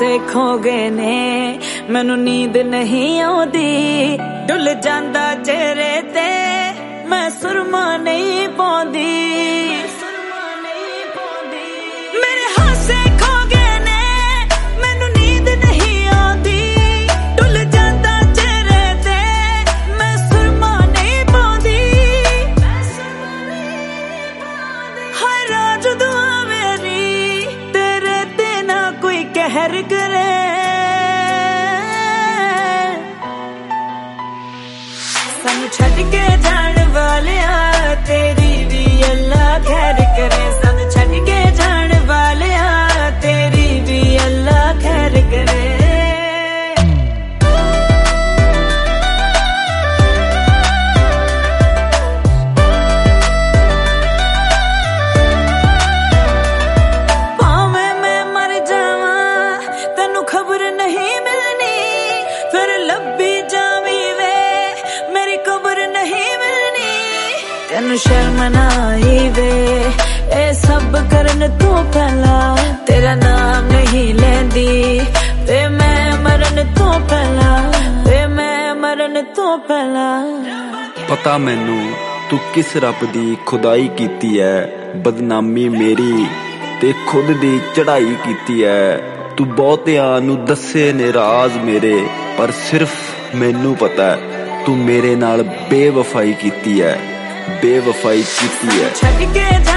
ਖੋਗੇ ਨੇ ਮੈਨੂੰ ਨੀਂਦ ਨਹੀਂ ਆਉਂਦੀ ਡੁੱਲ ਜਾਂਦਾ ਚਿਹਰੇ ਤੇ ਮੈਂ ਸੁਰਮਾ ਨਹੀਂ ਪਾਉਂਦੀ ਮੇਰੇ ਹਾਸੇ ਖੋ ਗਏ ਨੇ ਮੈਨੂੰ ਨੀਂਦ ਨਹੀਂ ਆਉਂਦੀ ਡੁੱਲ ਜਾਂਦਾ ਚਿਹਰੇ ਤੇ ਮੈਂ ਸੁਰਮਾ ਨਹੀਂ ਪਾਉਂਦੀ ਹਰ ਰਾਤ ਦੁਆ ਮੇਰੀ ਤੇਰੇ ਤੇ ਨਾ ਕੋਈ ਕਹਿਰ करे सानू छड्ड के जान वालिया तेरी भी अल्लाह खैर करे सानू छड्ड के जान वालिया तेरी भी अल्लाह खैर करे खबर नहीं मिलनी फिर लब्बी जावी वे मेरी खबर नहीं मिलनी तेनू शर्म ना आई वे ए सब करन तू पहला तेरा नाम नहीं लेंदी वे मैं मरन तू पहला वे मैं मरन तू पहला पता मैनू तू किस रब दी खुदाई कीती है बदनामी मेरी ते खुद दी चढ़ाई कीती है तू बहुतियां नू दसे ने राज मेरे पर सिर्फ मैनू पता है तू मेरे नाल बेवफाई कीती है बेवफाई कीती है।